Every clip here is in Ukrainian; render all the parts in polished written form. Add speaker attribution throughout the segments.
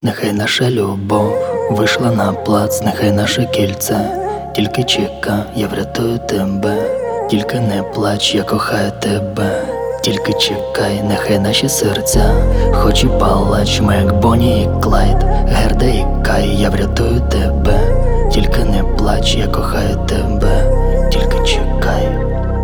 Speaker 1: Нехай наша любов вийшла на плац, нехай наше кільце, тільки чекай, я врятую тебе, тільки не плач, я кохаю тебе, тільки чекай, нехай наші серця, хоч і палач, ми як Бонні і Клайд, Герда і Кай, я врятую тебе, тільки не плач, я кохаю тебе, тільки чекай.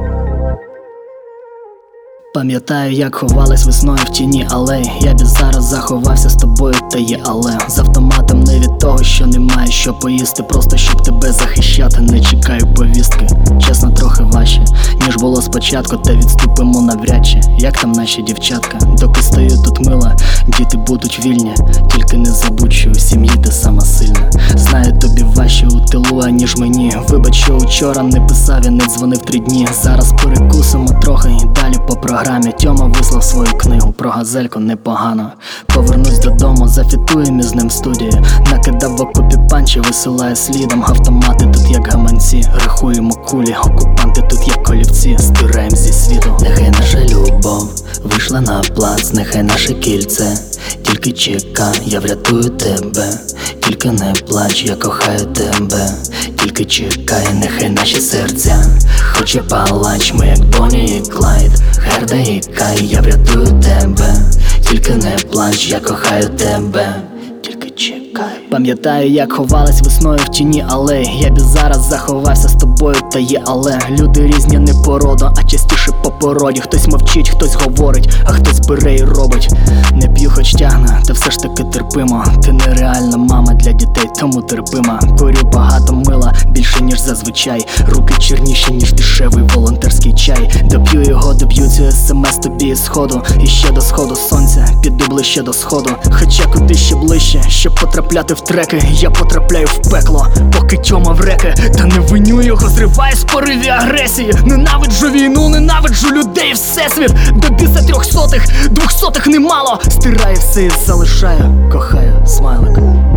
Speaker 1: Пам'ятаю, як ховались весною в тіні алей. Я б зараз заховався з тобою, та є але з автоматом не від того, що немає що поїсти, просто щоб тебе захищати, не чекаю повістки. Чесно, трохи важче, ніж було спочатку, та відступимо навряд чи. Як там наші дівчатка? Доки стою тут мила, діти будуть вільні, тільки не забудь, що у сім'ї ти сама сильна. Знаю, тобі важче у тилу, аніж мені. Вибач, що вчора не писав, я не дзвонив 3 дні. Зараз перекусимо трохи і далі по програмі. Тьома вислав свою книгу про газельку непогано. Повернусь додому, зафітуємо з ним студію. Накидав в окопі панчі, висилаю слідом. Автомати тут як гаманці, рахуємо кулі. Окупанти тут як колівці, стираєм зі світу. Нехай наша любов вийшла на плац, нехай наше кільце, тільки чекай, я врятую тебе, тільки не плач, я кохаю тебе, тільки чекай, нехай наші серця, хоч і палач, ми як Бонні і Клайд, Герда і Кай, я врятую тебе, тільки не плач, я кохаю тебе, тільки чекай. Пам'ятаю, як ховались весною в тіні алей. Я б зараз заховався з тобою, та є але. Люди різні не порода, а частіше по породі. Хтось мовчить, хтось говорить, а хтось бере і робить. Не п'ю, хоч тягне, та все ж таки терпимо. Ти нереальна мама для дітей, тому терпима. Курю багато мила, більше ніж зазвичай. Руки чорніші, ніж дешевий волонтерський чай. Доп'ю його, доб'ю цю смс тобі із сходу. І ще до сходу сонця, піду ближче до сходу. Хоча куди ще ближче, щоб потрапляти в треки, я потрапляю в пекло, поки Тьома в реки. Та не виню його, зриваю з пориві агресії. Ненавиджу війну, ненавиджу людей, всесвіт. До біса 300-х, 200-х немало. Стираю все і залишаю, кохаю, смайлик.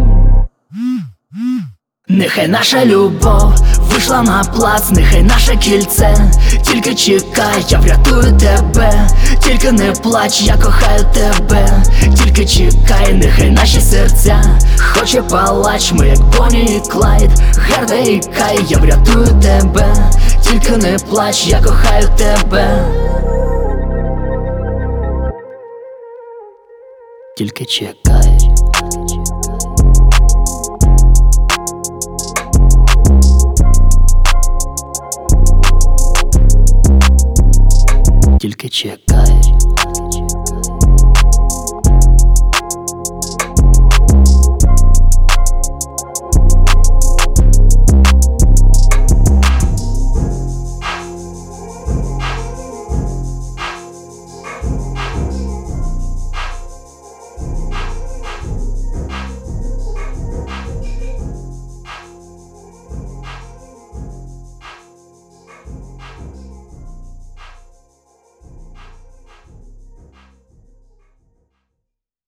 Speaker 1: Нехай наша любов вийшла на плац, нехай наше кільце, тільки чекай, я врятую тебе, тільки не плач, я кохаю тебе, тільки чекай, нехай наші серця, хоч і палач, ми як Бонні і Клайд, Герда і Кай, я врятую тебе, тільки не плач, я кохаю тебе, тільки чекай. Тільки чекай.